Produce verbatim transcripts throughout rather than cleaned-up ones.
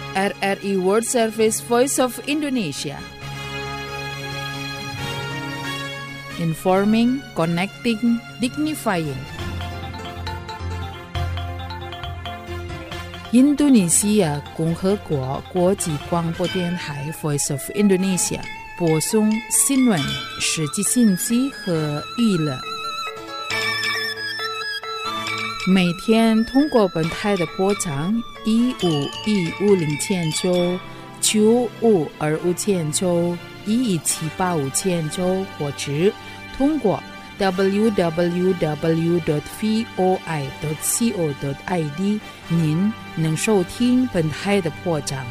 R R I World Service Voice of Indonesia. Informing, connecting, dignifying.印度尼西亚共和国国际广播电台 Voice of Indonesia 播送新闻、实际信息和娱乐。每天通过本台的波长一五一五零千九、九五二五千九、一一七八五千九，或者通过 double-u double-u double-u dot voi dot co dot i d 您能收听本台的波长。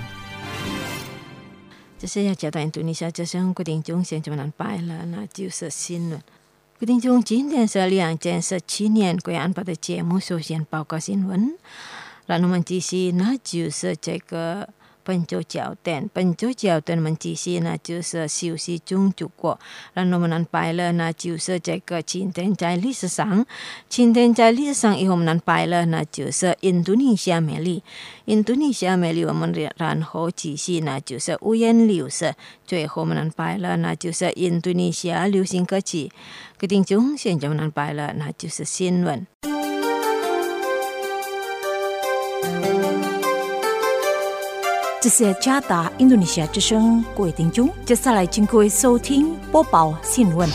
这是要讲到印度尼西亚这生固定中现在们拜了，那就是新闻。固定中今天是两千十七年贵安排的节目首先报告新闻，然后我们继续那就是这个本周焦点，本周焦点我们继续那就是休息中度过，然后我们安排了那就是这个今天在历史上，今天在历史上以后我们安排了那就是印度尼西亚美丽，印度尼西亚美丽我们然后继续那就是五颜六色，最后我们安排了那就是印度尼西亚流行歌曲。决定中现在我们安排了那就是新闻。 这是加达印度尼西亚之声，各位听众，接下来请各位收听播报新闻。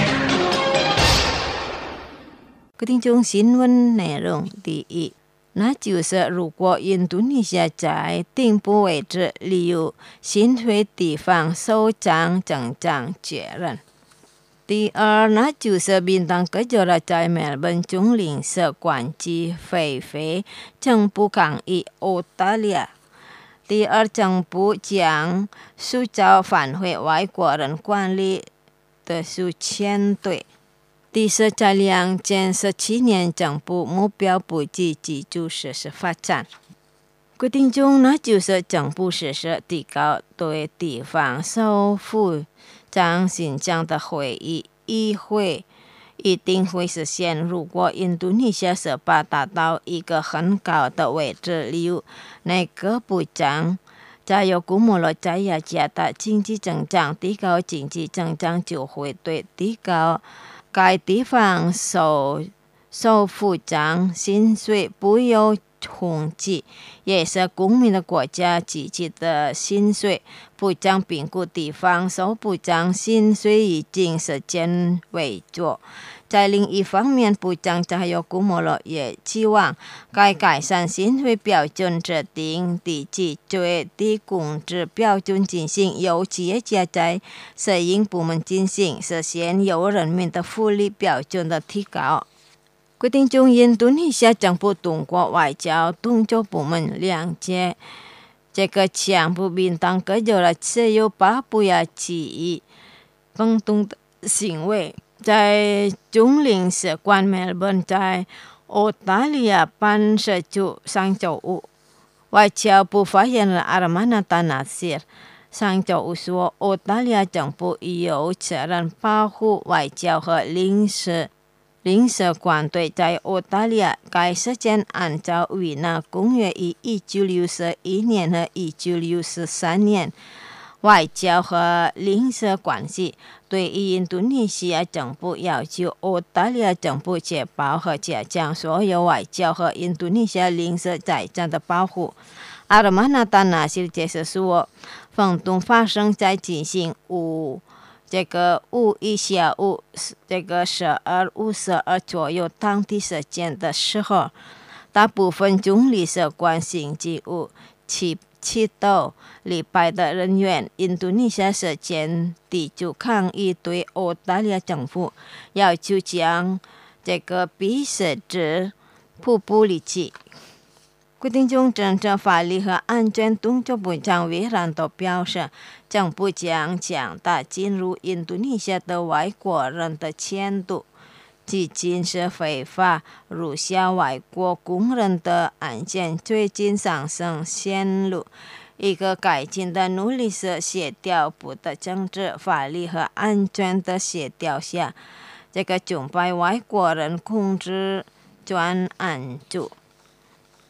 各位听众，新闻内容第一，那就是如果印度尼西亚在顶部位置利用新会地方首长增长确认。第二，那就是槟榔哥就了在墨尔本中领事馆及非非政府抗议澳大利亚。第二，政府将塑造返回外国人管理的数千队。第四，在两千十七年政府目标不计基础设施发展。决定中，那就是政府实施提高对地方首府长新疆的会议，议会一定会实现。如果印度尼西亚设法达到一个很高的位置，例如内阁部长加有估摸了在亚加的经济增长，提高经济增长就会对提高该地方首首府长薪水不有统计，也是公民的国家自己的薪水。部长评估地方首部长薪水已经实现为主。在另一方面，部长还有估摸了也期望该改善薪水标准制定低至最低工资标准进行，由企业家在私营部门进行，实现由人民的福利标准的提高。决定中，印度尼西亚政府通过外交动作部门谅解这个强迫槟榔哥就了持有巴布亚记忆共同的行为。在中领事馆墨尔本在澳大利亚办事处上周五，外交部发言人阿拉玛纳达纳西上周五说，澳大利亚政府有责任保护外交和领事领事馆队在澳大利亚该事件按照维纳公约于一九六一年和一九六三年外交和领事关系，对于印度尼西亚政府要求澳大利亚政府确保和加强所有外交和印度尼西亚领事财产的保护。阿尔玛纳达纳西解释说，风动发生在进行五这个五一下午这个十二五十二左右当地时间的时候，大部分中领事馆星期五起起到礼拜的人员，印度尼西亚时间地就抗议对澳大利亚政府要求将这个比设置瀑布里起。决定中，政治法律和安全动作部长维兰多表示，政府将强大进入印度尼西亚的外国人的前途，仅仅是非法入校外国工人的案件最近上升线路。一个改进的努力是协调部的政治、法律和安全的协调下，这个准备外国人控制专案组。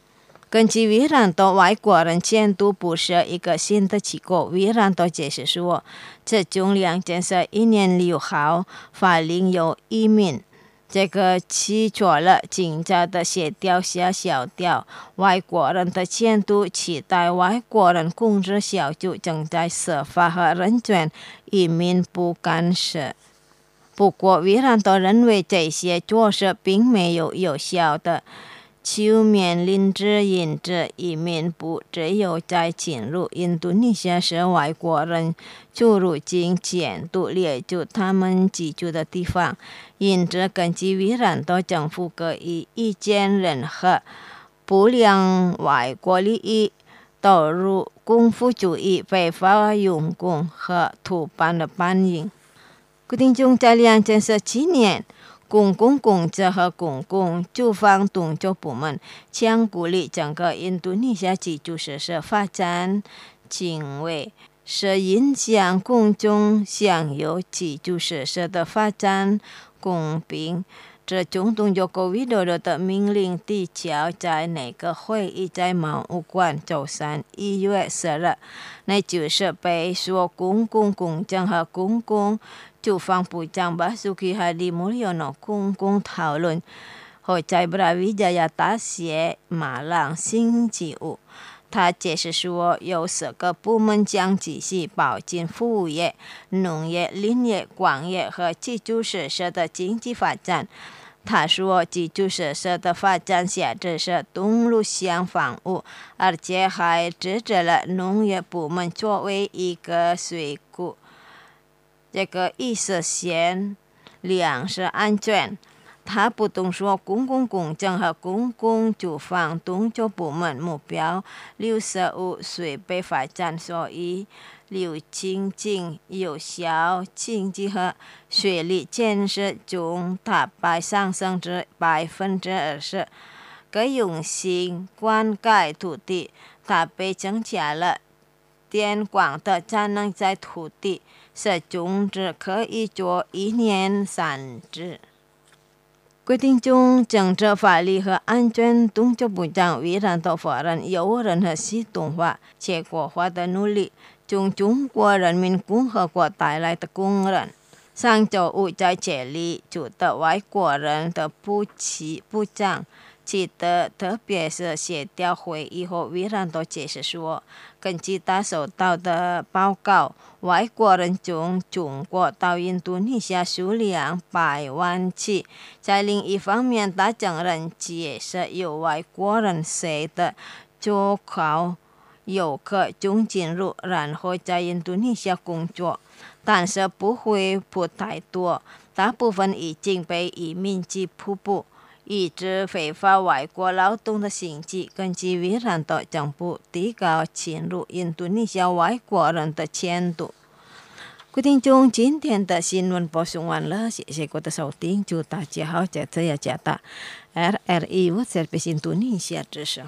根据维朗多外国人监督部设一个新的机构，维朗多解释说，这种两件事一年六号法令有移民，这个起作了紧张的协调下小调，外国人的监督期待外国人控制小组正在司法和人权移民不干涉。不过，维朗多认为这些措施并没有有效的就面临着引致移民部只有在进入印度尼西亚时，外国人就入境监督列出他们居住的地方，因此根据维朗多政府可以意见任何不良外国利益导入功夫主义、非法用工和土办的搬运。规定中在两千十七年，公共工作和公共住房动作部门将鼓励整个印度尼西亚基础设施发展，因为是影响公众享有基础设施的发展公平。这种动作Joko Widodo的命令递交在那个会议在毛武馆周三一月十日，那就是被说公共工程和公共住房部长Basuki Hadi Mulyono公共讨论，会在Brawijaya大学马朗星期五。他解释说，有四个部门将继续保证服务业、农业、林业、矿业和基础设施的经济发展。他说，基础设施的发展限制是东路乡房屋，而且还支持了农业部门作为一个水库。这个意思显粮食安全。他不懂说公共工程和公共住房动作部门目标六十五岁被发展，所以六经济有效经济和水利建设中大概上升至百分之二十。该用心灌溉土地，它被增加了电光的产能在土地，使种植可以做一年三次。规定中，政治法律和安全动作部长维朗多否认有任何系统化、结果化的努力从中国人民共和国带来的工人。上周五在这里住的外国人的部级部长记得特别是协调会议后，维朗多解释说，根据他收到的报告，外国人从中国到印度尼西亚数量百万起。在另一方面，他承认也是有外国人谁的就靠游客中进入，然后在印度尼西亚工作，但是不会不太多，大部分已经被移民局瀑布。抑制非法外国劳动的行迹，根据维朗多政府提高进入印度尼西亚外国人的限度。规定中，今天的新闻播送完了，谢谢各位的收听，祝大家好，这次也加大 R R I Service 印度尼西亚之声。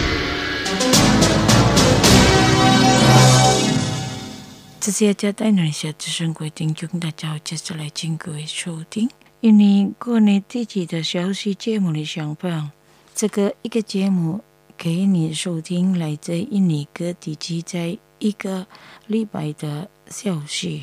这是加大印度尼西亚之声规定中，大家好，接下来请各位收听。印尼国内地区的消息节目的上方，这个一个节目给你收听来自印尼各地区在一个礼拜的消息。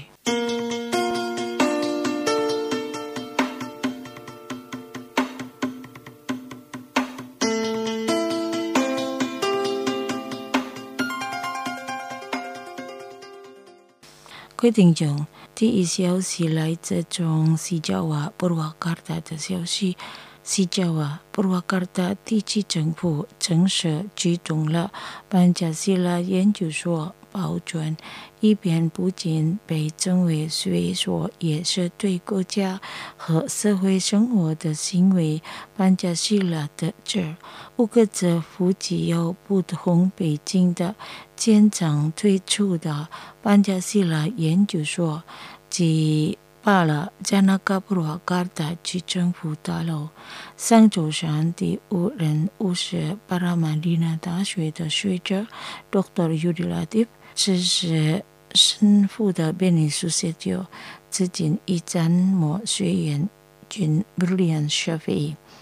规定中，第一消息来自从西爪哇、布鲁瓦卡达的消息。西爪哇、布鲁瓦卡达地区政府正式启动了班加西拉研究所保存，以便不仅被称为学说，也是对国家和社会生活的行为。班加西拉的这五个字符具有不同背景的建厂推出的班加西拉研究所，即罢了加纳卡布鲁卡达区政府大楼。上周三，第五任乌什巴拉曼丽娜大学的学者 Doctor Yudi Latif 支持神父的便利苏塞丢资金一战模学员军 Brilliant Shafi。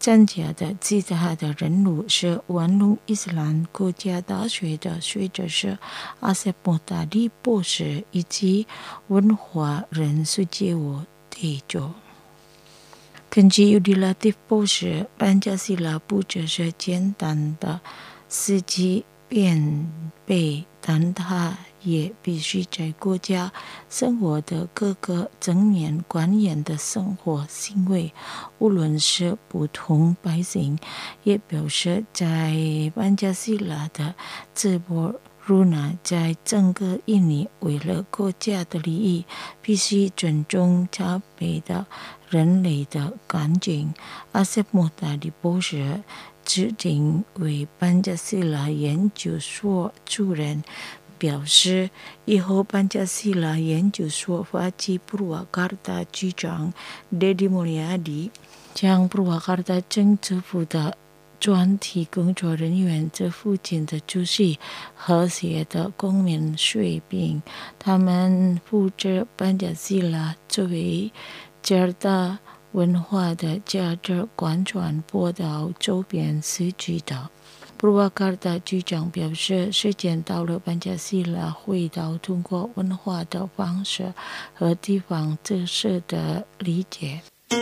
参加的其他的人物是万隆伊斯兰国家大学的学者是阿塞莫达利博士以及文化人苏杰沃提佐。根据尤迪拉蒂博士，班加西拉不只是简单的司机便备，但它也必须在国家生活的各个层面官员的生活行为，无论是普通百姓，也表示在班加西拉的直播如那在整个印尼为了国家的利益，必须尊重差别的人类的感情。阿塞莫达利博士指定为班加西拉研究所主任，表示以后班加西拉研究所发起普鲁瓦卡达局长Deddy Mulyadi将普鲁瓦卡达政府的专题工作人员这附近的就是和谐的公民水平，他们负责班加西拉作为加拿大文化的价值观传播到周边社区的。普鲁瓦卡达局长表示，时间到了，班加西拉回到通过文化的方式和地方特色的理解。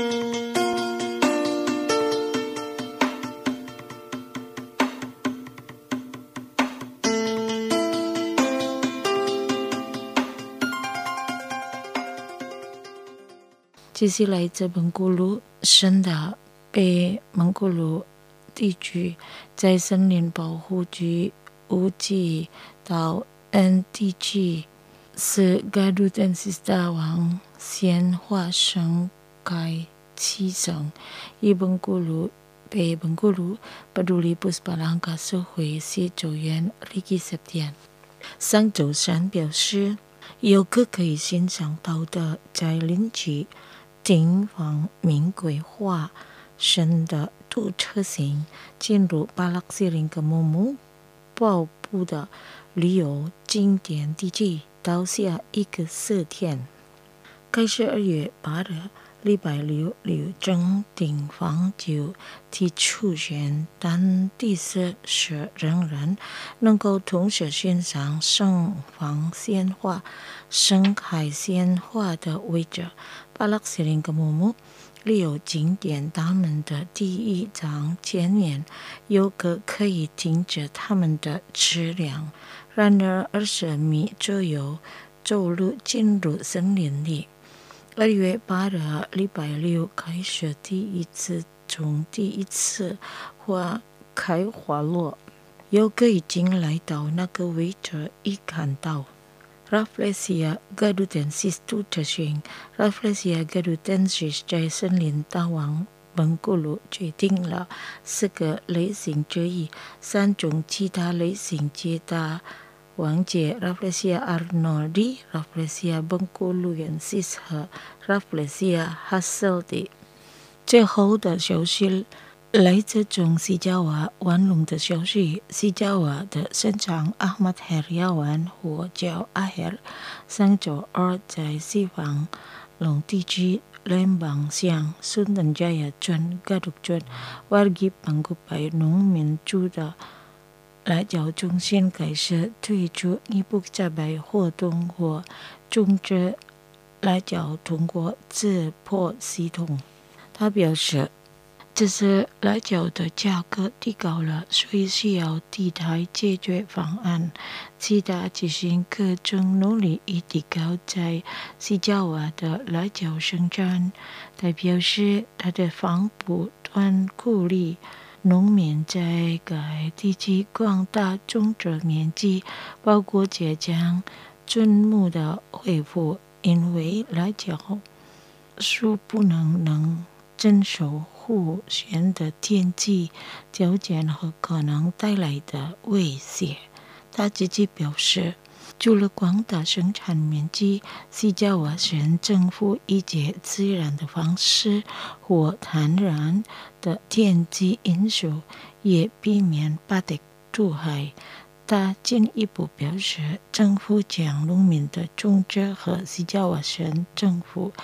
这是来自蒙古鲁省的北蒙古鲁地区，在森林保护区估计到 N 地区是该鲁登西大王先发生该起生，以蒙古鲁北蒙古鲁巴杜里布斯巴朗卡社会协助员里基塞田上周三表示，游客可以欣赏到的在林区警方民规划生的堵车型进入巴拉西林格木木保护的旅游景点地区到下一个四天。该十二月八日礼拜六，旅政警方就提出现，但第四是仍然能够同时欣赏盛放鲜花、盛开鲜花的位置。巴拉西林格木木旅游景点他们的第一张前面，游客可以停止他们的车辆，然而二十米左右走路进入森林里。二月八日礼拜六开始第一次从第一次花开花落，游客已经来到那个位置，一看到Rafflesia gadutensis 堵车型 Rafflesia gadutensis 在森林大王蒙古鲁决定了四个类型之一，三种其他类型皆大王界 Rafflesia arnoldi、Rafflesia bengkuluensis 和 Rafflesia hasseldi。最后的消息来自从西加瓦万隆的消息，西加瓦的省长阿马特·亚万或叫阿赫上周二在西方隆地区联邦乡孙登加亚村嘎杜村wargi panggupai农民住的来角中心开始推出一部加白活动或种植来角通过自破系统。他表示，这是来角的价格提高了，所以需要替代解决方案。其他执行各种努力以提高在西加瓦的来角生产。他表示，他的方不断鼓励农民在该地区广大种植面积，包括浙江村木的恢复，因为来角树不能能遵守户选的天气条件和可能带来的威胁。他自己表示，除了广大生产面积，西加瓦省政府以及自然的方式或坦然的天气因素，也避免巴德毒害。他进一步表示，政府将农民的种植和西加瓦省政府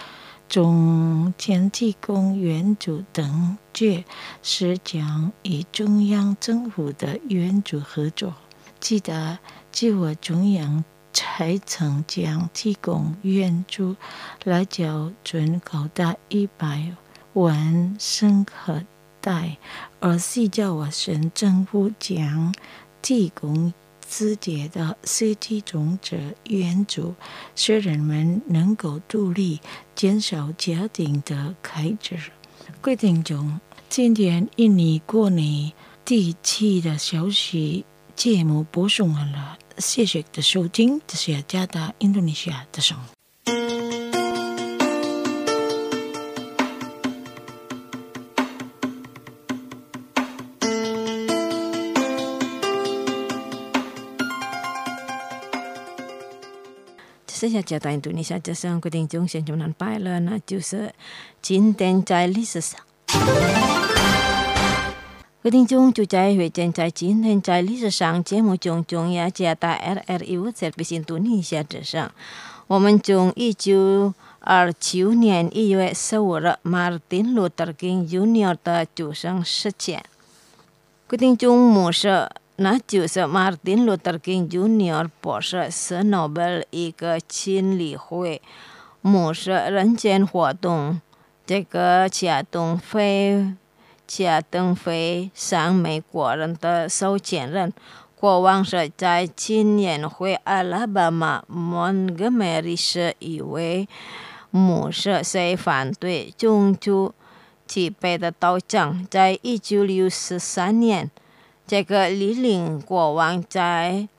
中前济公援助等届时将与中央政府的援助合作。记得据我中央才曾将提供援助来缴准高达一百万生核贷，而是叫我省政府将提供直接的实际种子援助，使人们能够独立，减少家庭的开支。各位听众，今天印尼过年第一期的消息节目播送完了，谢谢的收听，这是加达印度尼西亚的声。 剩下加达印度尼西亚这声规定中先就能拜了，那就是今天在历史上。规定中就在会见在今天在历史上节目中中亚加达 R R U Service 印度尼西亚之上，我们从一九二九年一月十五日 Martin Luther King Junior 的出生事件。规定中模式那就是 Martin Luther King Junior 博士是诺贝尔一个亲理会模式人权活动，这个恰东非恰东非上美国人的受钱人，过往是在青年会阿拉巴马 Montgomery 市一位模式谁反对种族击败的道长，在一九六三年这个理领国王在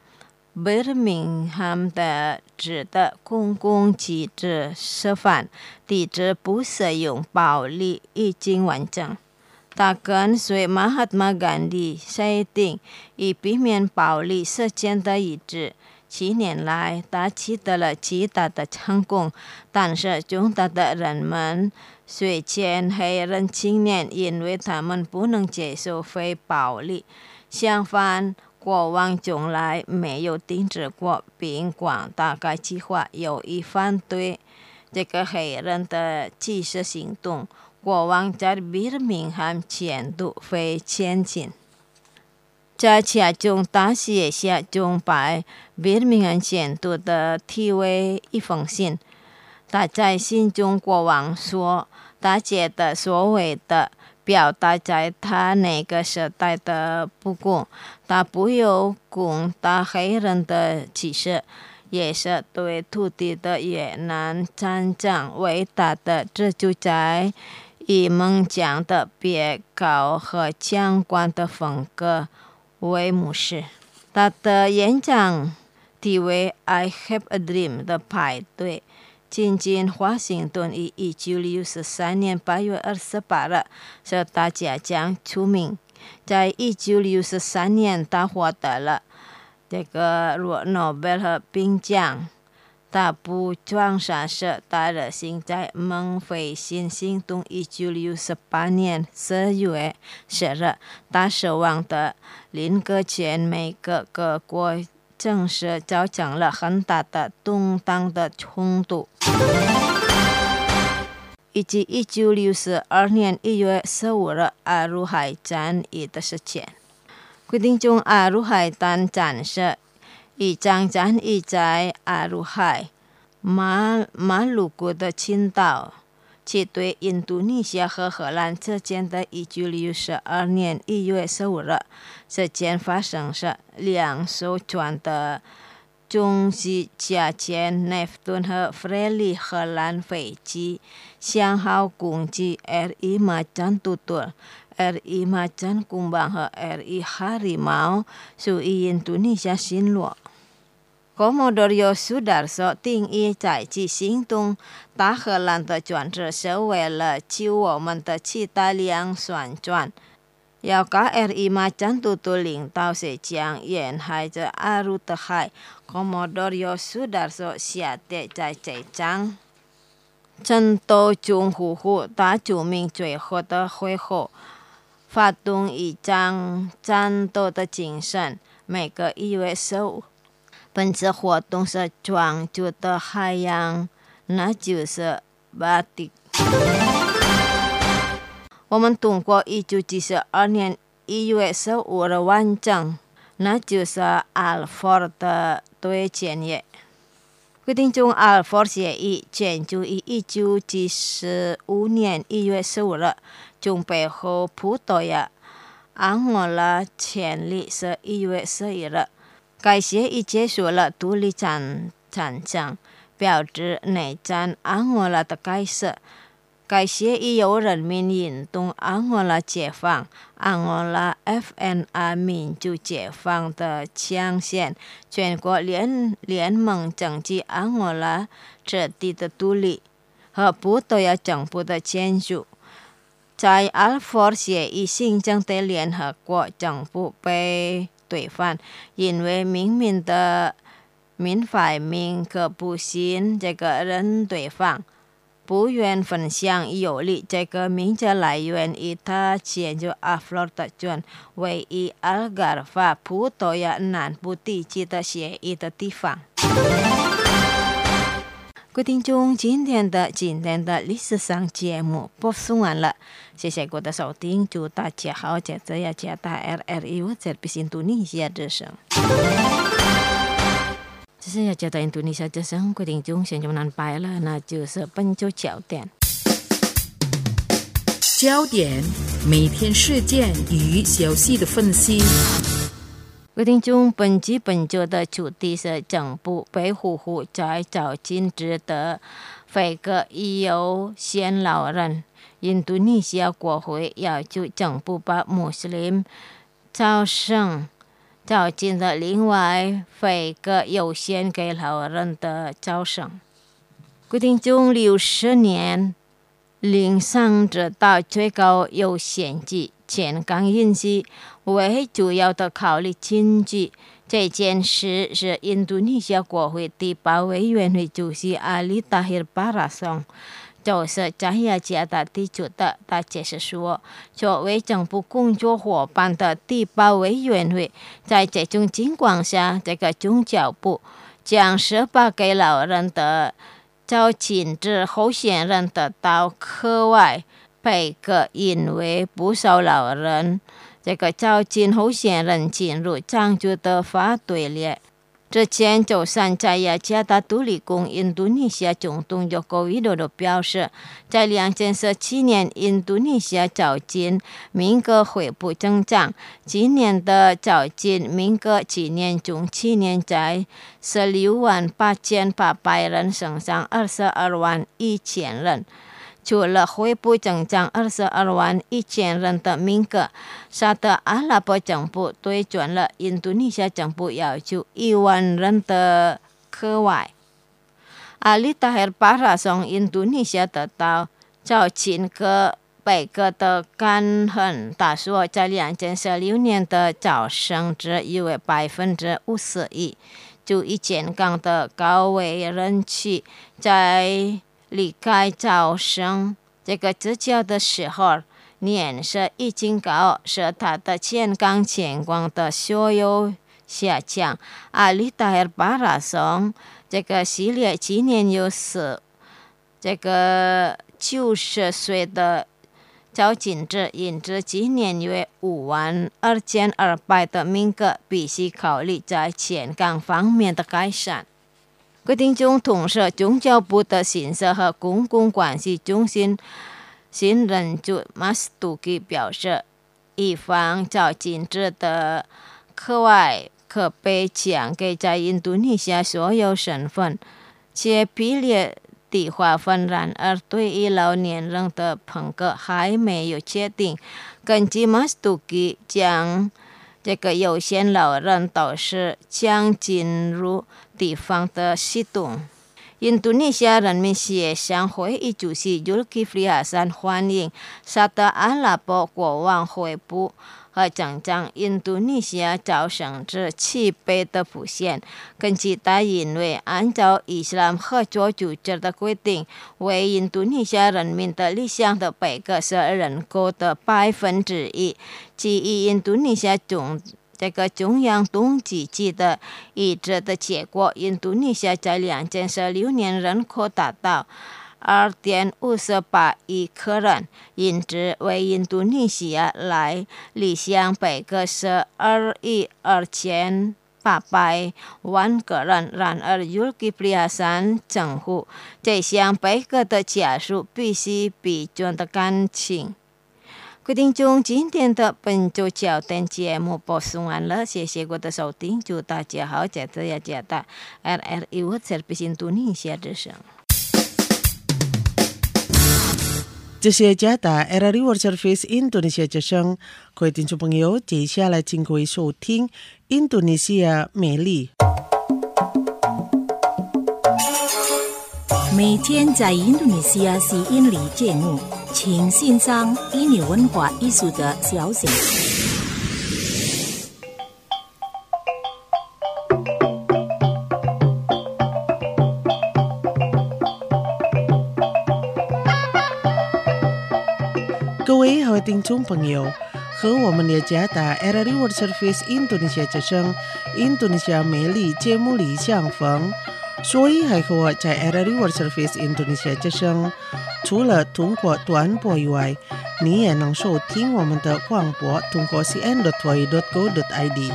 Birmingham 的指的公共机制示范抵制不使用暴力已经完成。他跟随马哈马甘地设定以避免暴力事件的意志，七年来他取得了极大的成功，但是中大的人们随前黑人青年因为他们不能接受非暴力，相反国王从来没有停止过并广大概计划有意反对这个黑人的技术行动。国王在比尔明汉前度非前进，在其中大写下中白比尔明汉前度的体为一封信，他在信中国王说，他觉得所谓的表达在他那个时代的不公，他不有攻打黑人的歧视，也是对土地的越南战争伟大的这就在以梦想的别高和相关的风格为模式。他的演讲题为 I Have a Dream 的派对进进华盛顿于一九六三年八月二十八日是大家将出名。在一九六三年他获得了这个诺贝尔和平奖。他不装傻是他热心在孟非新行动一九六八年十月十日，他守望的林格全美各各国正式造成了很大的动荡的冲突，以及一九六二年一月十五日阿鲁海战役的事件。规定中阿鲁海战战事一场战役在阿鲁海马马鲁古的群岛，其对印度尼西亚和荷兰之间的一九六二年一月十五日事件发生时，两艘船的中西加舰内夫顿和弗雷利荷兰飞机相好攻击 R I 马战杜顿、R I 马战kum邦和 R I 哈里猫属于印度尼西亚巡逻。Komodo Sudarso 定义在其行动大荷兰的船只是为了救我们的其他两船船，要把 R I 马战杜顿领导是将沿海着阿鲁的海 Komodo Sudarso 下跌在这场战斗中呼呼他救命最后的会后，发动一场战斗的精神。每个一月十五本次活动是专注的海洋，那就是巴蒂我们通过一九七二年一月十五日完整，那就是阿尔法的对签约。规定中阿尔法协议签就于一九七五年一月十五日，中北和葡萄牙、安哥拉签立是一月十一日。该协议结束了独立战战争，标志内战安哥拉的开始。该协议由人民运动安哥拉解放、安哥拉 F N R 民主解放的枪线，全国联联盟政治安哥拉彻底的独立和葡萄牙政府的签署。在阿尔法协议新增的联合国政府被推翻，因为明明的民反民可不信这个人对方。不愿分享有利这个名字来源于他签就阿弗洛特郡位于阿尔加尔法葡萄牙南部地区的协议的地方。各位听众，今天的今天的历史上节目播送完了，谢谢各位的收听，祝大家好，接着要加大 R R U 这边印度尼西亚之声。这是要加大印度尼西亚之声，各位听众，现在我们安排了，那就是本周焦点。 焦点，每天事件与消息的分析。 各位听众，本集本周的主题是政府被呼呼在找禁止的非个优先老人。印度尼西亚国会要求政府把穆斯林招生招进的另外非个优先给老人的招生。各位听众，六十年领上直到最高优先级健康饮食为主要的考虑经济。这件事是印度尼西亚国会第八委员会主席阿里达希尔巴拉松就是在雅加达提出的。他解释说，作为政府工作伙伴的第八委员会，在这种情况下，这个宗教部将十八给老人的招禁止候选人得到课外配额，因为不少老人这个招进候选人进入长久的法队列。之前周三在雅加达独立宫，印度尼西亚总统佐科维多多表示，在两千十七年印度尼西亚招进民格恢复增长，今年的招进民格今年中去年在十六万八千八百人升上二十二万一千人。除了恢复增长二十二万一千人的名额，沙特阿拉伯政府对准了印度尼西亚政府要求一万人的课外。阿里达希尔巴拉松印度尼西亚得到招进个百个的干很大说，在两千十六年的招生值约为百分之五十一。就以健康的高危人群在离开招生这个支教的时候，年事已经高，使他的健康情况的所有下降。阿里达希尔巴拉松这个系列今年有四这个九十岁的招进者，因此今年约五万二千二百的名额必须考虑在健康方面的改善。各位听众，同时宗教部的新社和公共关系中心新任主马斯杜基表示，以防招禁止的课外可被奖给在印度尼西亚所有身份，且比例地划分，然而对于老年人的配额还没有确定。根据马斯杜基将这个有些老人都是将进入地方的系统。印度尼西亚人民协商会议主席尤基弗里哈山欢迎沙特阿拉伯国王恢复和增长印度尼西亚招生之七倍的复现。根据他认为，按照伊斯兰合作组织的规定，为印度尼西亚人民的理想的配额是人口的百分之一。基于印度尼西亚中这个中央统计局的一致的结果，印度尼西亚在两千十六年人口达到二点五十八亿客人，因此为印度尼西亚来理想百个十二亿二千八百万个人。然而尤其普利山政府这项百个的加速必须比较的感情。各位听众，今天的本周焦点节目播送完了，谢谢各位的收听，祝大家好，这次也加大 R R I World Service Indonesia 之声。 这是加大 R R I World Service Indonesia 之声，各位听众朋友，接下来请各位收听印度尼西亚美丽。 每天在印度尼西亚吸引力节目，请欣赏印尼文化艺术的消息。 各位好听众朋友，和我们的加大 R R I World Service Indonesia 之声印度尼西亚美丽节目里相逢。所以还和我在 R R I World Service Indonesia 之声，除了通过短波以外，你也能收听我们的广播，通过 c n dot v dot go dot i d。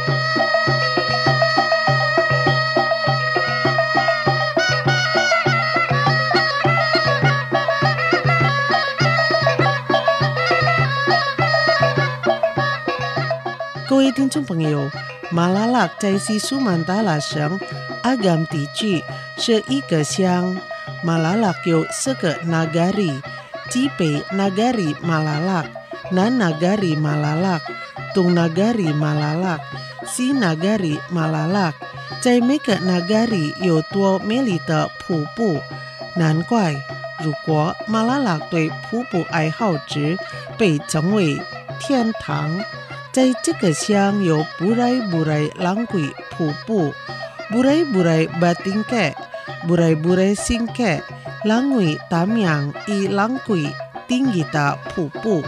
各位听众朋友，马拉拉在西苏曼达拉省阿甘地区是一个乡。马拉拉有四个 nagari， 即北 nagari 马拉拉，南 nagari 马拉拉，东 nagari 马拉拉，西 nagari 马拉拉。在每个 nagari 有多美丽的瀑布，难怪如果马拉拉对瀑布爱好者被称为天堂。在这个乡有布莱布莱浪鬼瀑布，布莱布莱巴丁盖，布莱布莱新盖，浪鬼大名以浪鬼定义的瀑布。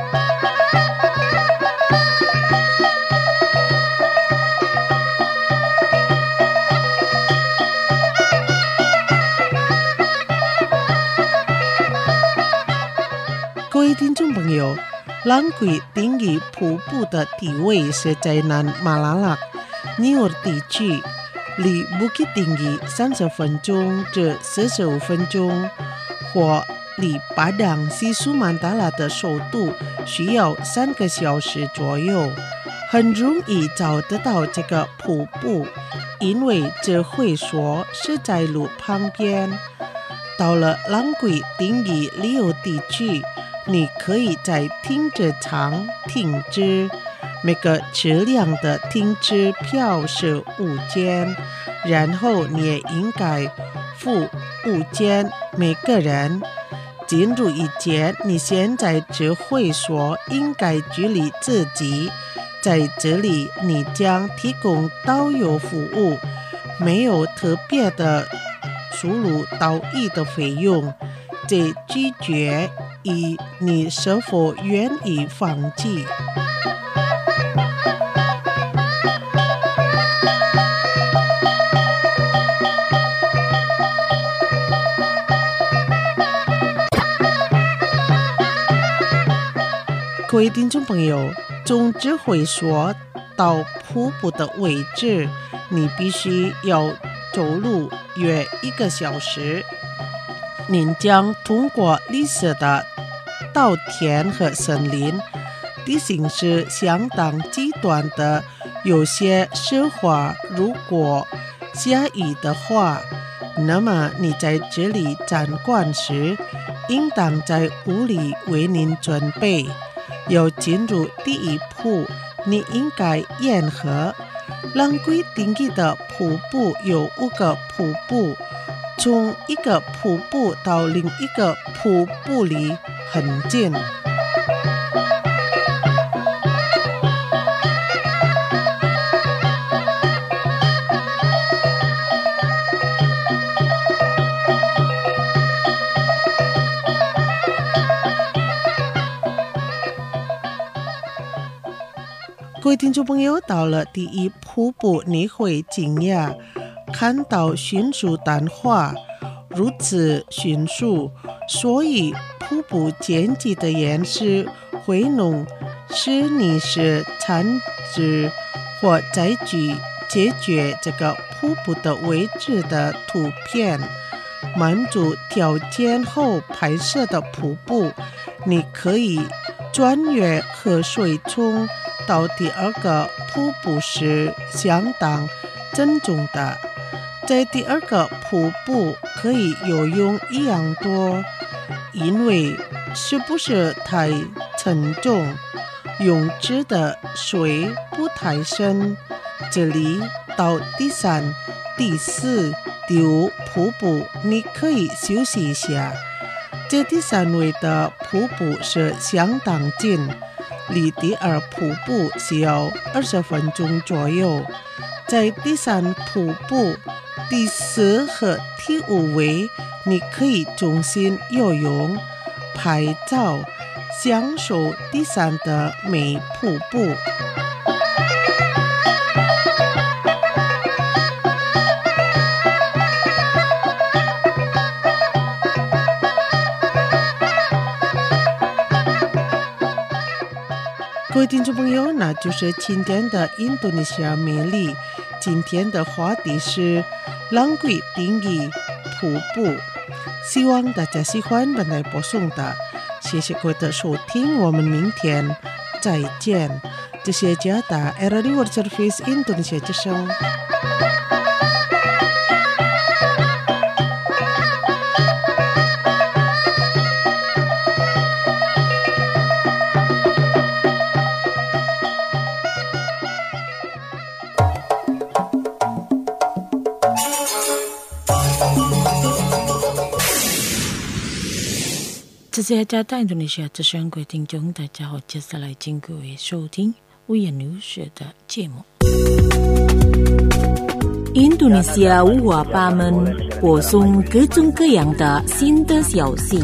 各位听众朋友，浪鬼定义瀑布的地位是在南马拉拉尼尔地区，离布吉定义三十分钟至四十五分钟，或离巴当西苏曼达拉的首都需要三个小时左右。很容易找得到这个瀑布，因为这会所是在路旁边。到了浪鬼定义旅游地区，你可以在停车场停车，每个车辆的停车票是五元，然后你也应该付五元每个人。进入以前，你先在这会所应该距离自己，在这里你将提供导游服务，没有特别的输入导游的费用，这取决于你是否愿意放弃。各位听众朋友，从这会所到瀑布的位置，你必须要走路约一个小时。您将通过绿色的稻田和森林，地形是相当极端的，有些湿滑。如果下雨的话，那么你在这里参观时，应当在屋里为您准备。要进入第一瀑，你应该沿河。浪鬼定义的瀑布有五个瀑布，从一个瀑布到另一个瀑布里很近。各位听众朋友，到了第一瀑布，你会惊讶看到迅速淡化。 如此迅速，所以瀑布溅起的岩石回弄是你是产值或载具解决这个瀑布的位置的图片。满足条件后拍摄的瀑布，你可以穿越河水冲到第二个瀑布是相当郑重的。在第二个瀑布可以游泳一样多，因为是不是太沉重，泳池的水不太深。这里到第三、第四、第五瀑布你可以休息一下。这第三位的瀑布是相当近，离第二瀑布需要二十分钟左右。在第三瀑布、第四和第五位，你可以重新游泳、拍照，享受第三的美瀑布。各位听众朋友，那就是今天的印度尼西亚魅力。今天的话题是language定义瀑布，希望大家喜欢本台播送的。谢谢各位的收听，我们明天再见。这是加达 R R A World Service Indonesia 之声。 这是加大印度尼西亚之声，各位听众大家好，接下来请各位收听五言留学的节目。 印度尼西亚五花八门，播送各种各样的新的消息。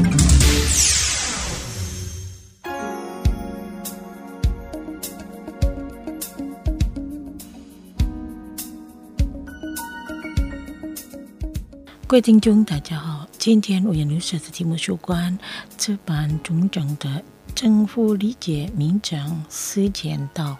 各位听众大家好，今天五言留学的题目有关这版中正的政府理解民政时间到。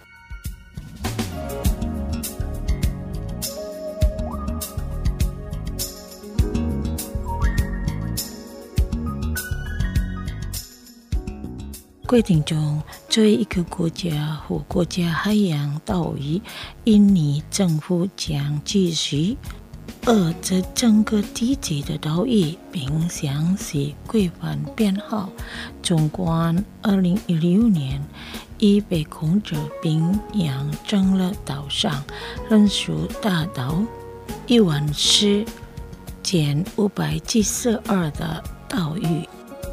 各位听众，作为一个国家或国家海洋岛屿，印尼政府将继续而这整个地区的岛屿，并详细规范编号。纵观二零一六年，已被控制并养成了岛上人数达到一万四千五百七十二的岛屿。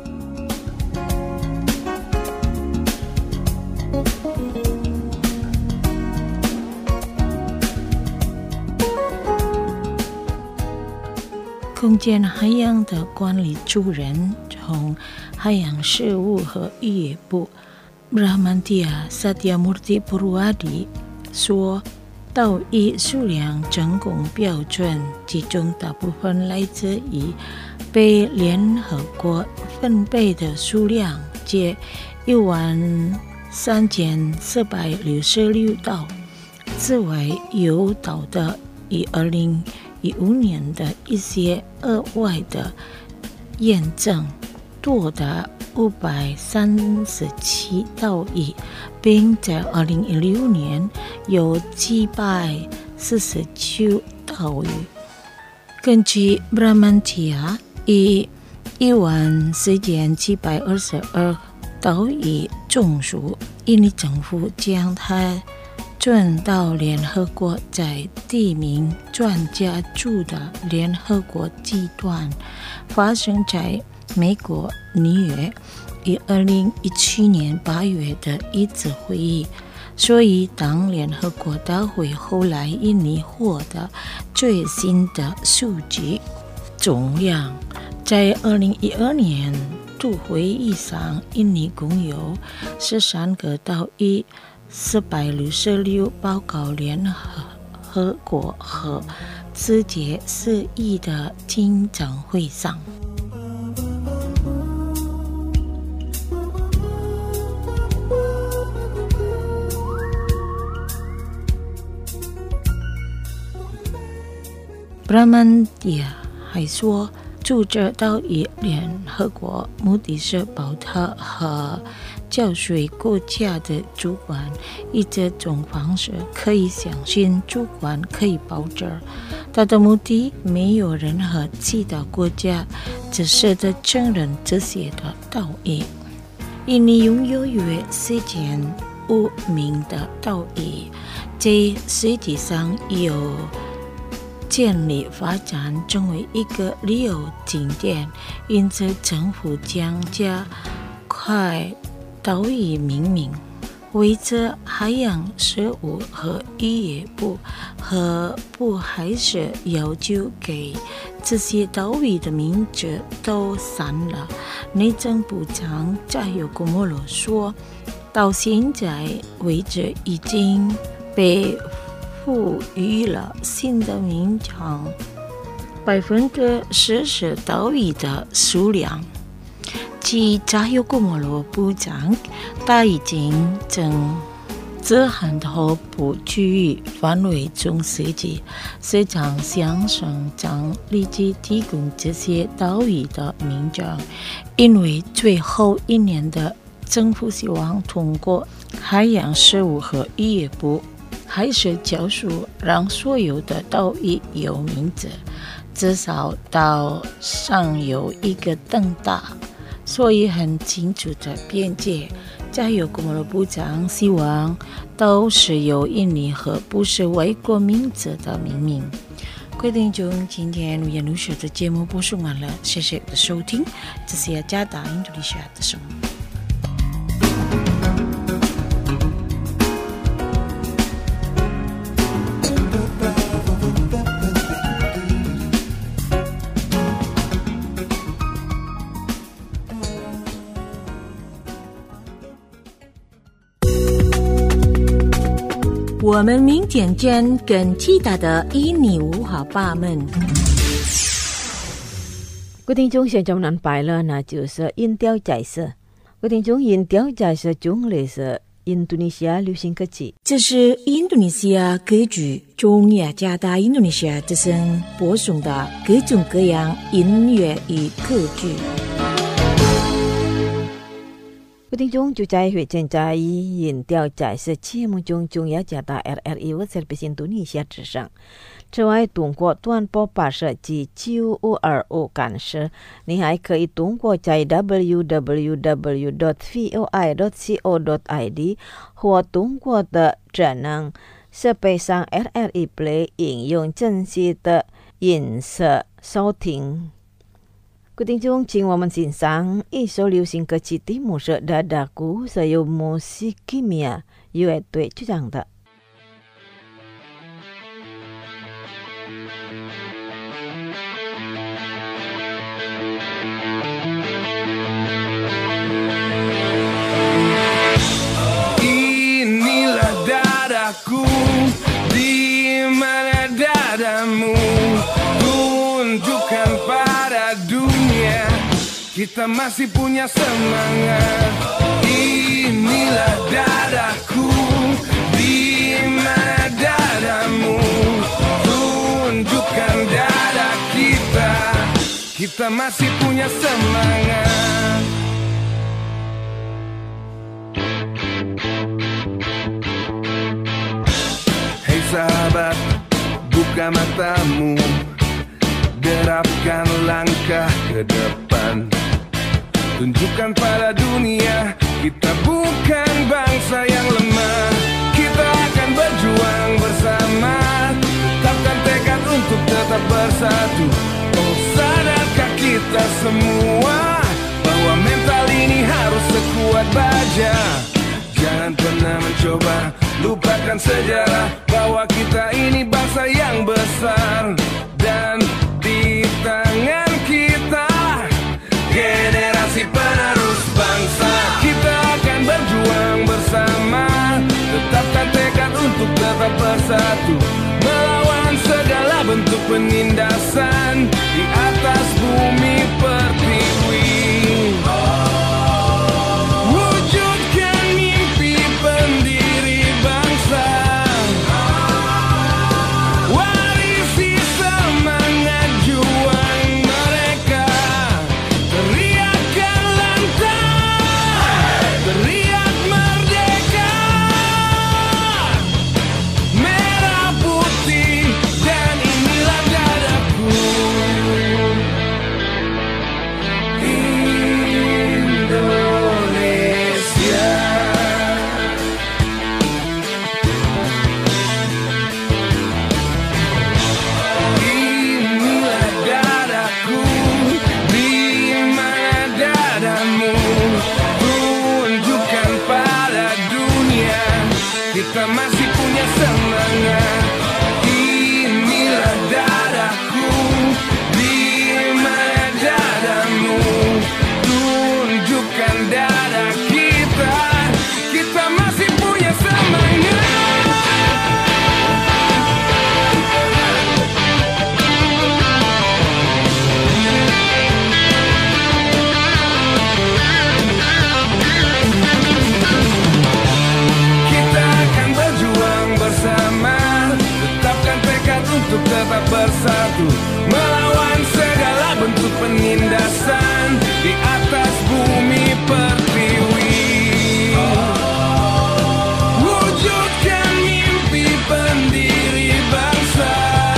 空间海洋的管理主任从海洋事务和渔业部 Brahmantia Satyamurti Purwadi 说，岛屿数量总共标准，其中大部分来自于被联合国分配的数量，即一万三千四百六十六岛。此外，有岛的以二零一五年的一些额外的验证，多达五百三十七岛屿，并在二零一六年有七百四十九岛屿。根据 Brahmantia 以一万四千七百二十二岛屿总数，印尼政府将它转到联合国在地名专家组的联合国集团，发生在美国纽约于二零一七年八月的一次会议。所以当联合国大会后来印尼获得最新的数据总量，在二零一二年度会议上，印尼共有十三个岛屿四百六十六报告联合国和思节四义的经讲会上。布拉曼迪还说，住着到与联合国，目的是保他和教诲国家的主管，以这种方式可以相信主管可以保证他的目的没有任何其他国家只是的承认这些的道义。印尼拥有约四千五名的道义，在世界上有建立发展成为一个旅游景点，因此政府将加快岛屿命名。为着海洋事务和渔业部和部还是要求给这些岛屿的名字都删了。内政部长加尤古莫罗说，到现在为止已经被赋予了新的名称，百分之四十岛屿的数量。其加尤古莫罗部长，他已经将这很多部区域范围中设计，市长想省将立即提供这些岛屿的名称，因为最后一年的政府希望通过海洋事务和渔业部还是教书，让所有的岛屿有名字，至少岛上有一个灯塔，所以很清楚的边界。加尤古莫罗部长希望都是由印尼和不是外国名字的命名。各位听众，今天五颜六色的节目播送完了，谢谢的收听，这是雅加达印度尼西亚的声音。我们明天见，更其他的印尼五花八门。 各位听众，现在能摆了，那就是音调解释。各位听众，音调解释中类是印度尼西亚流行歌曲。 这是印度尼西亚歌剧中雅加达印度尼西亚之声播送的各种各样音乐与歌剧。 各位听众，就在现在音调解释节目中，中雅加达 R R I 和印度尼西亚之声。此外，通过短波发射及九五二五干涉，你还可以通过在 double-u double-u double-u dot voi dot co dot i d 或通过的智能设备上 R R I Play 应用正式的音色收听。各位听众，请我们欣赏一首流行歌曲，题目是《Dadaku》，是由Musik Kimia乐队主唱的。 Inilah dadaku, di mana dadamu, tunjukkan pada dunia kita masih punya semangat. Inilah dadaku, di mana dadamu, tunjukkan dada kita, kita masih punya semangat. Hei sahabat, buka matamu, derapkan langkah ke depan. Tunjukkan pada dunia, kita bukan bangsa yang lemah. Kita akan berjuang bersama, tetapkan tekad untuk tetap bersatu. Oh, sadarkah kita semua bahwa mental ini harus sekuat baja. Jangan pernah mencoba lupakan sejarah bahwa kita ini bangsa yang besar. Dan di tangan kita generasi penerus bangsa. Kita akan berjuang bersama, tetapkan tekad untuk tetap bersatu, melawan segala bentuk penindasan di atas bumi pertiwi. Wujudkan mimpi pendiri bangsa, warisi semangat juang mereka. Teriakan lantang, teriak merdeka, merah putih dan inilah dadaku. Indonesia, inilah dadaku, di mana dadamu? Tunjukkan pada dunia kita masih punya semangat. Inilah dadaku, di mana dadamu? Tunjukkan dada kita, kita masih punya semangat. Kita akan berjuang bersama, tetapkan tekad untuk tetap bersatu, melawan segala bentuk penindasan di atas bumi pertiwi. Wujudkan mimpi pendiri bangsa,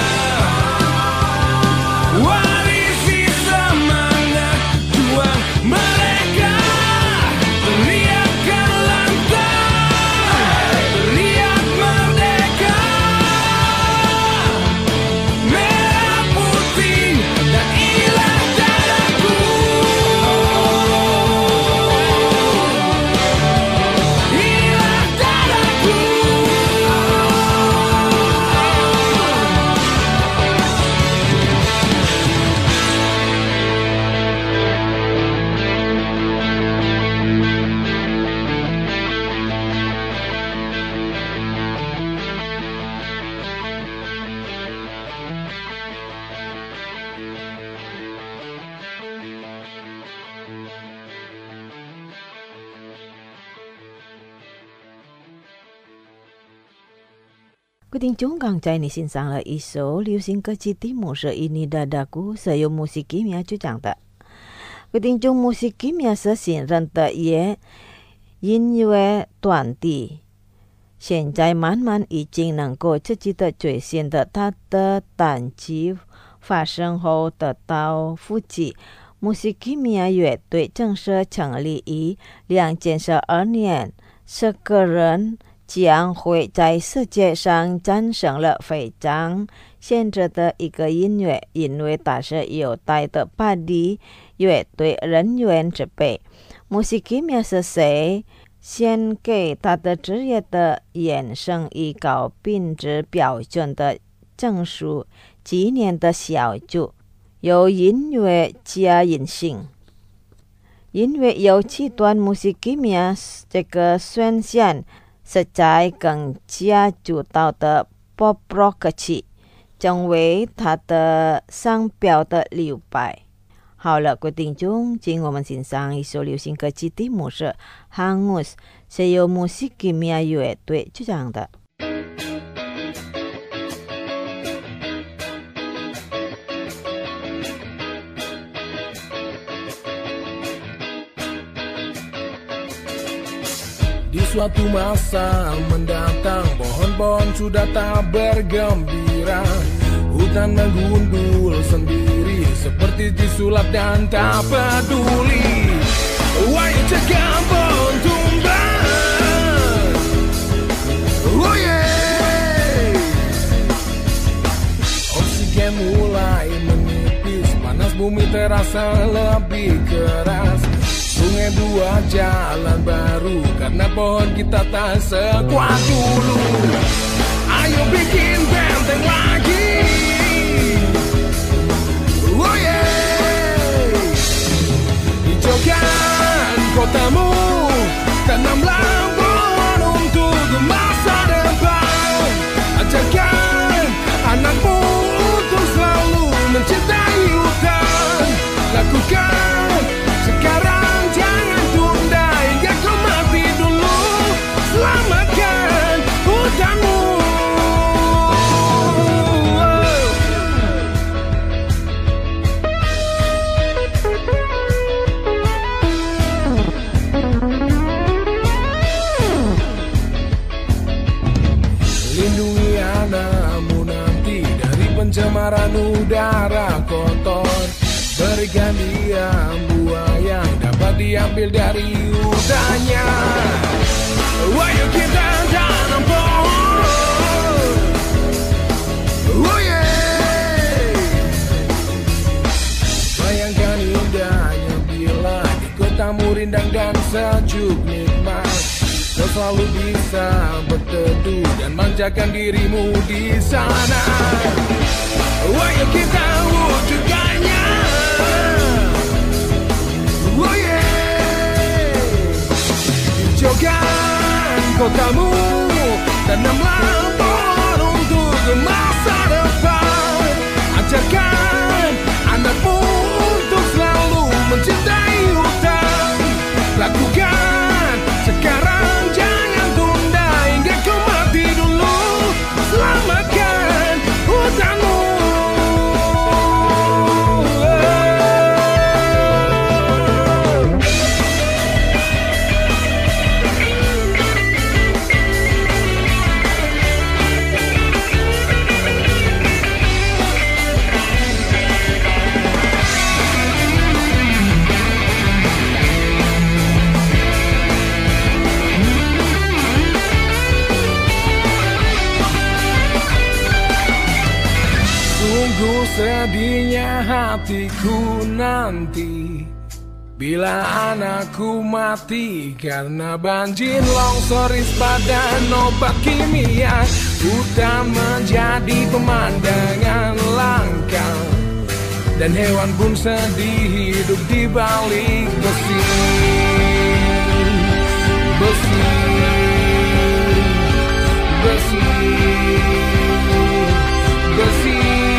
warisi semangat juang mereka. Teriakan lantang, teriak merdeka, merah putih dan inilah dadaku. Inilah dadaku. Quý thính chúng刚才你欣赏了一首流行歌曲，题目是《Ini Dadaku》，是由木西吉米亚主讲的。quý thính chúng，木西吉米亚是新任的也音乐团体，现在慢慢已经能够自己的最新的他的单曲发生后得到复制。木西吉米亚乐队正式成立于两千十二年，十个人将会在世界上战胜了非常限制的一个音乐，因为它是有带的巴黎乐队人员之辈。木西吉米亚是谁？献给他的职业的衍生以高品质标准的证书纪念的小组，由音乐家引进。音乐有极端木西吉米亚这个选项是在更加主导的 pop rock 曲，成为他的商标的留白。好了，各位听众，今我们欣赏一首流行歌曲，题目是《Hangus》，是由木西吉米亚乐队主唱的。 Di suatu masa mendatang, pohon-pohon sudah tak bergembira, hutan menggundul sendiri seperti disulap dan tak peduli. Wahai cegah pohon tumbang, oh yeah. Oksigen mulai menipis, panas bumi terasa lebih keras. Sungai dua jalan baru karena pohon kita tak sekuat dulu. Ayo bikin benteng lagi, oh yeah. Hijaukan kotamu, tanamlah pohon untuk masa depan. Ajarkan anakmu Lindungi anakmu nanti dari pencemaran udara kotor. Berikan dia buah yang dapat diambil dari hutannya. Ayo kita tanam pohon. Oh yeah. Bayangkan indahnya bila di kotamu rindang dan sejuk nikmat. Kau selalu bisa berteduh dan manjakan dirimu di sana. Ayo kita wujudkannya. Oh yeah. Hijaukan kotamu, tanamlah pohon untuk masa depan. Ajarkan anakmu untuk selalu mencintai hutan. Lakukan sekarang, jangan tunda hingga kau mati dulu. Selamatkan hutanmu. Sedihnya hatiku nanti bila anakku mati karena banjir, longsor, ispa dan obat kimia. Hutan menjadi pemandangan langka dan hewan pun sedih hidup di balik besi. Besi, besi, besi.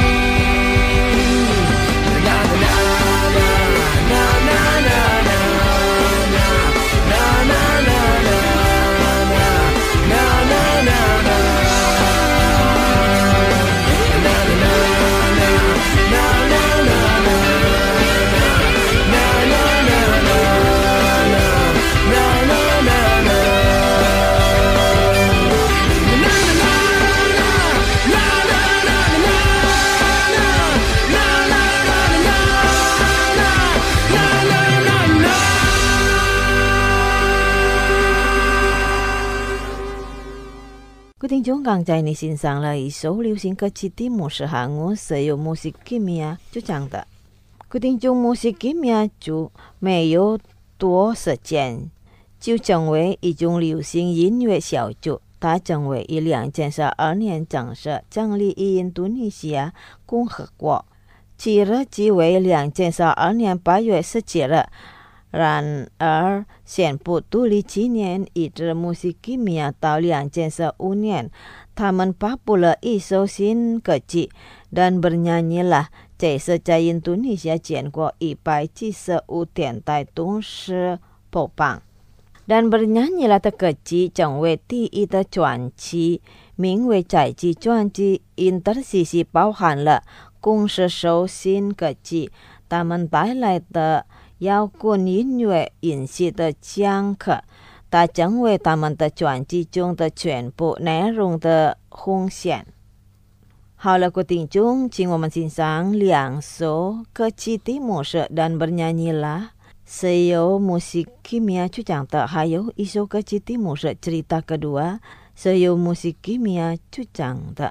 Quý thính chúng刚才你欣赏了一首流行歌曲，题目是韩国石油木西kimia就讲的。quý thính chúng木西kimia就没有多时间，就成为一种流行音乐小组。它成为于两千十二年正式成立于印度尼西亚共和国，其日期为两千十二年八月十七日。然而，宣布独立七年，一直木西kimia到两千十五年，他们发布了一首新歌曲 dan bernyanyilah 这是在印度尼西亚全国一百七十五电台同时播放。dan bernyanyilah 的歌曲成为第一的专辑，名为在这专辑 Intercity 包含了共十首新歌曲，他们带来的摇滚音乐引起的讲课，它成为他们的专辑中的全部内容的红线。好了，各位听众，请我们欣赏两首歌曲的模式 dan bernyanyilah Seo Musik Kimia 就讲的，还有一首歌曲的模式 cerita kedua Seo Musik Kimia 就讲的。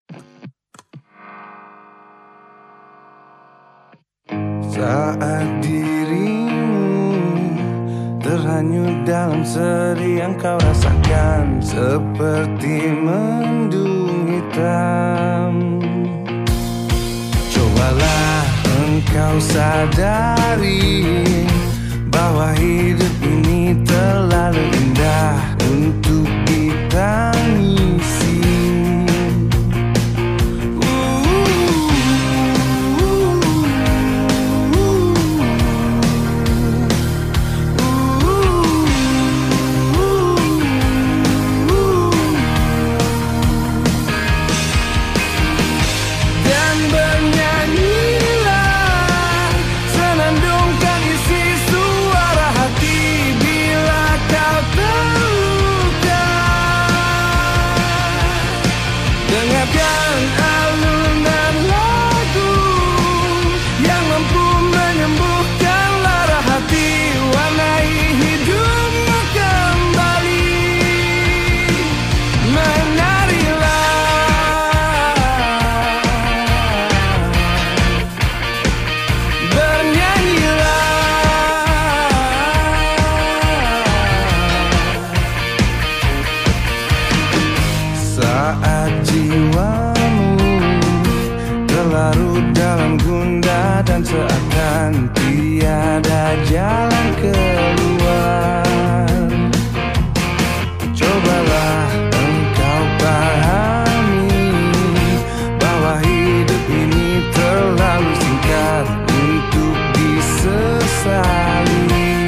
Saat dirimu terhanyut dalam sedih yang kau rasakan seperti mendung hitam, cobalah engkau sadari bahwa hidup ini terlalu indah untuk ditangisi. Hati kerinduanmu terlarut dalam gundah dan seakan tiada jalan keluar. Cobalah engkau pahami bahwa hidup ini terlalu singkat untuk disesali.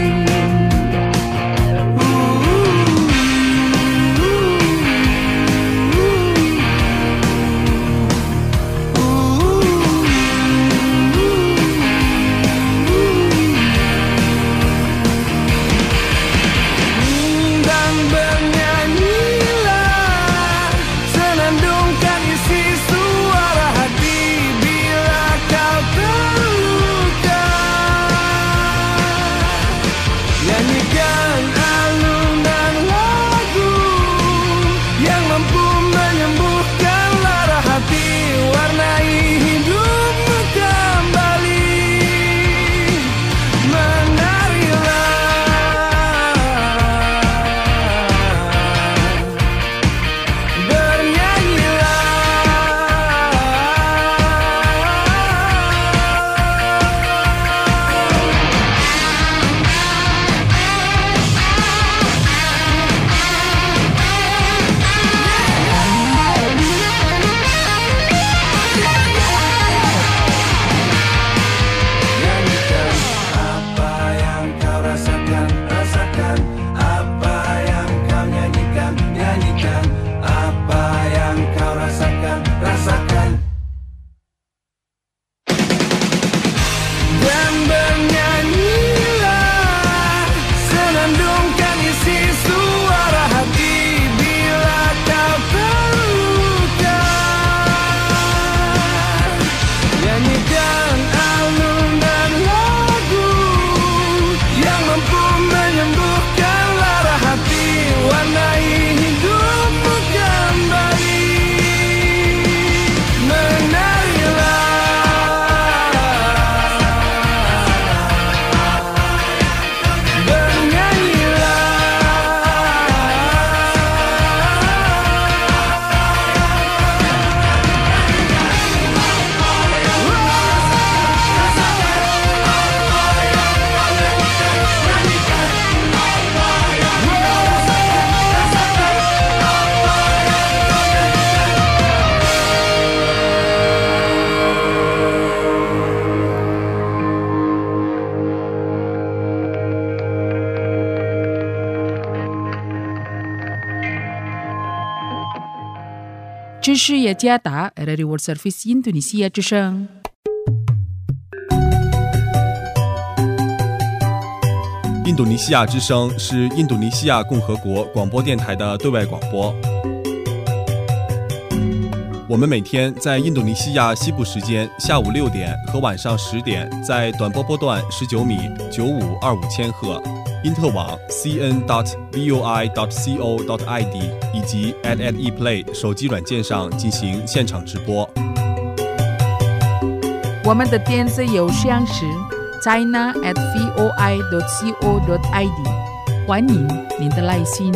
知识也加达 R R I World Service Indonesia 之声。 印度尼西亚之声是印度尼西亚共和国广播电台的对外广播。我们每天在印度尼西亚西部时间下午六点和晚上十点，在短波波段十九米九五二五千赫、因特网 c n dot v o i dot co dot i d 以及 at at ePlay 手机软件上进行现场直播。 我们的电子邮箱是 china at voi dot co dot i d， 欢迎您的来信。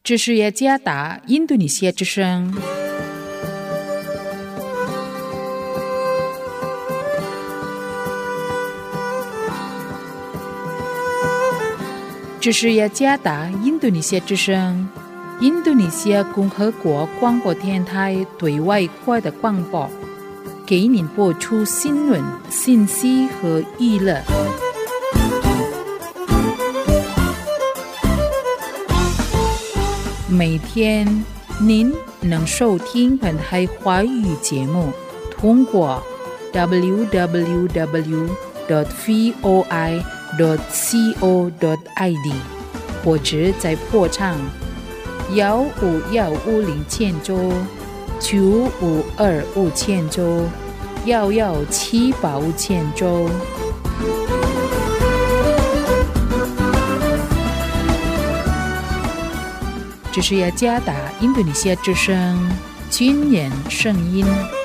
这是雅加达印度尼西亚之声。这是雅加达印度尼西亚之声，印度尼西亚共和国广播电台对外国的广播，给您播出新闻、信息和娱乐。每天您能收听本台华语节目，通过 double-u double-u double-u dot voi dot co dot i d 或者在波长幺五幺五零千周、九五二五千周、幺幺七八五千周。这是雅加达印度尼西亚之声军人声音。